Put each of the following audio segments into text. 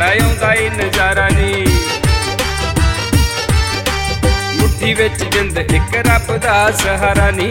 बड़ा आउंदा ए नज़ारा नी। मुट्ठी विच जिंद इक रब दा सहारा नी।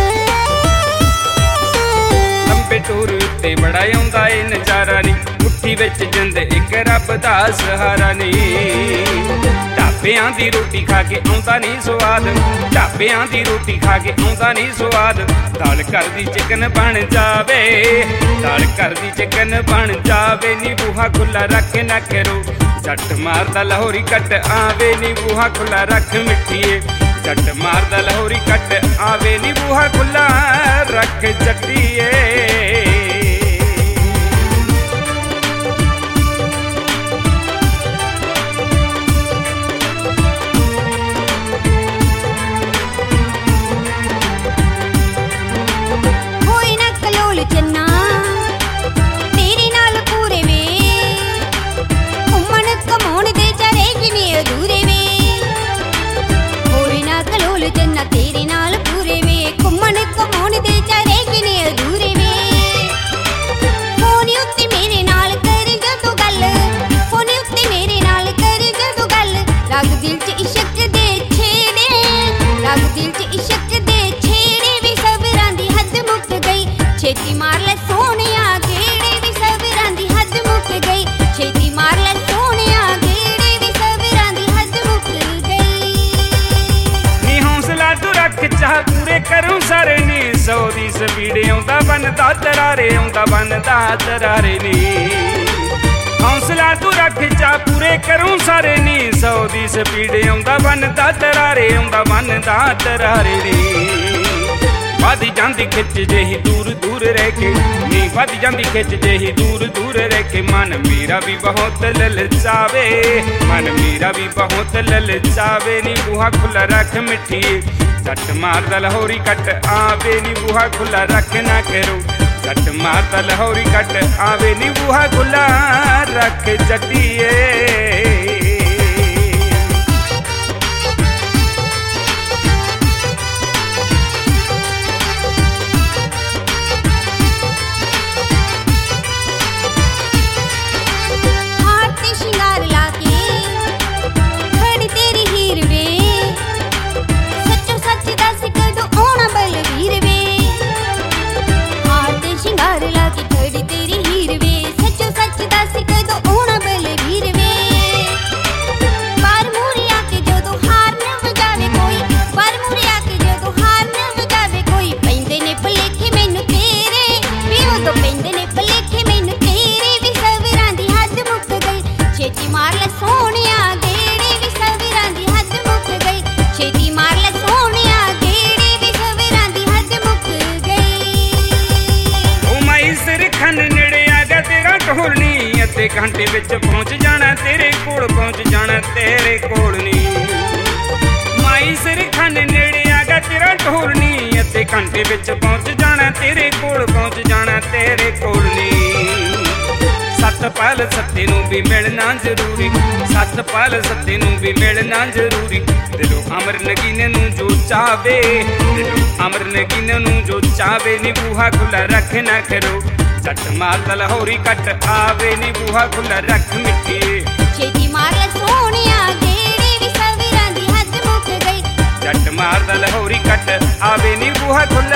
लंबे टूर उत्ते बड़ा आउंदा ए नज़ारा नी। मुट्ठी विच जिंद इक रब दा सहारा नी। ढाबियां दी रोटी खा के आउंदा नी स्वाद, ढाबियां दी रोटी खा के आउंदा नी स्वाद। दाल घर दी चिकन बन जावे, दाल घर दी चिकन बन जावे नी। बूहा खुला रख ना करो, झट मारदा लाहौरी कट आवे नी। बूहा खुला रख मिठिए, झट मारदा लाहौरी कट आवे नी। बूहा खुला रख जट्टिए। छेती मार ले सोनिया गेड़े वी सबरां दी हद मुक गई। छेती मार ले सोनिया गेड़े वी सबरां दी हद मुक गई। नी हौसला तू रख चाह पूरे करूं सारे नी। 100 दी स्पीड आउंदा बनदा तरारे, आउंदा बनदा तरारे नी। हौसला तू रख चाह पूरे करूं सारे नी। 100 दी स्पीड आउंदा बनदा तरारे, आउंदा बनदा तरारे नी। वधी जांदी खिच जेही दूर दूर रह के नी। वधी जांदी खिच जेही दूर दूर रह के। मन मेरा भी बहुत ललचावे, मन मेरा भी बहुत ललचावे नी। बूहा खुला रख मिठिए, झट मारदा लाहौरी कट आवे नी। बूहा खुला रख ना करो, झट मारदा लाहौरी कट आवे नी। बूहा खुला रख जट्टिए। घंटे विच पहुंच जाना तेरे कोल, पहुंच जाना तेरे कोल नी। माई सिर खाने नेड़े आ गया तेरा ढोल नी। अद्धे घंटे विच पहुंच जाना तेरे कोल, पहुंच जाना तेरे कोल नी। सतपाल सत्ते नूं भी मिलना जरूरी, सतपाल सत्ते नूं भी मिलना जरूरी। दिलों अमर नगीने नूं जो चावे, दिलों अमर नगीने नूं जो चावे नी। बूहा खुला रख ना करो, झट मारदा लाहौरी कट आवे नी। बूहा खुला रख मिठिए, छेती मार ले सोनिया गेड़े वी सबरां दी हद मुक गई। झट मारदा लाहौरी कट आवे नी। बूहा खुला